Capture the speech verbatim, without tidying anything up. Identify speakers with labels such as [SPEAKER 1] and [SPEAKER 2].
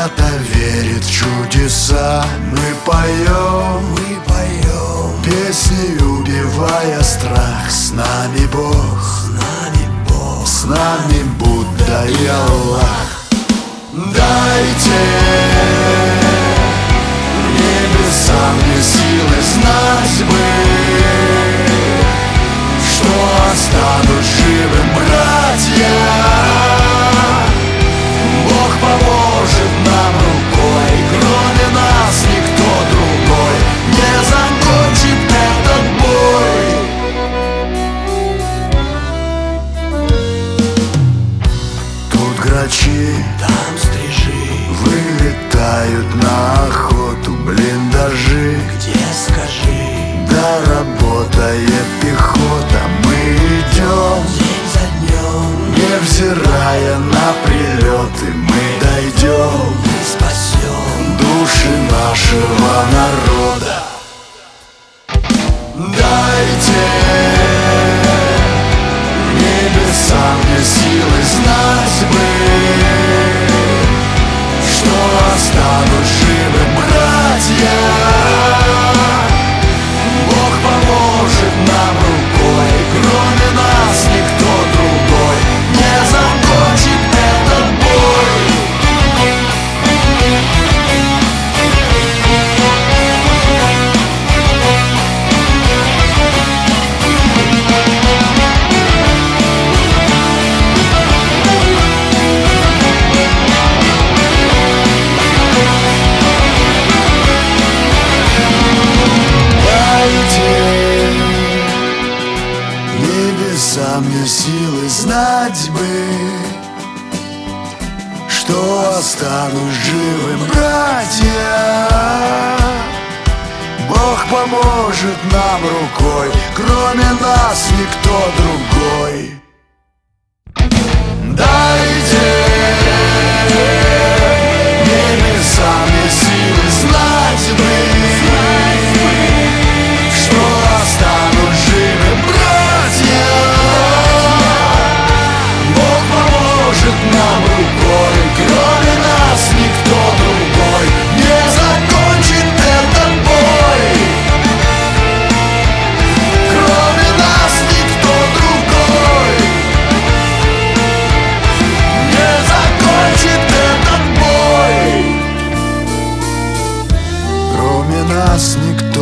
[SPEAKER 1] свято верит в чудеса. Мы поем, мы поем песни, убивая страх. С нами Бог, с нами Бог, с нами Будда и Аллах. Дайте небесам мне силы знать бы, что останусь живым, братья. Бог поможет нам рукой, кроме нас никто другой не закончит этот бой. Тут грачи, там стрижи, вылетают на охоту блиндажи. Где, скажи? Да работает пехота. Мы идем день за днем, невзирая на прилеты. Мы дойдем, мы спасем души нашего народа. Дайте небесам мне силы знать бы, что останусь живым, братья. Бог поможет нам рукой, кроме нас никто другой не закончит этот бой. Небесам мне силы знать бы, что останусь живым, братья. Бог поможет нам рукой, кроме нас никто другой. Дайте небесам мне силы знать бы, что останусь живым, братья. Бог поможет нам рукой, кроме нас никто другой не закончит этот бой. Кроме нас никто другой не закончит этот бой. Кроме нас никто